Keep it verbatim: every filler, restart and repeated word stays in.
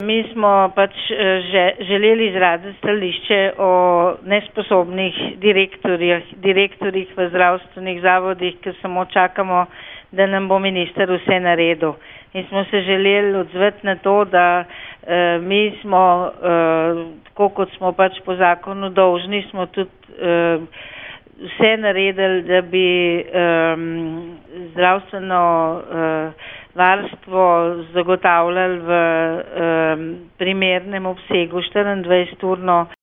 mi smo pač že želeli izraziti stališče o nesposobnih direktorjih, direktorjih v zdravstvenih zavodih, ker samo čakamo, da nam bo minister vse naredil. In smo se želeli odzvati na to, da eh, mi smo, eh, tako kot smo pač po zakonu dolžni, smo tudi eh, vse naredili, da bi eh, zdravstveno eh, varstvo zagotavljali v eh, primernem obsegu štiriindvajseturno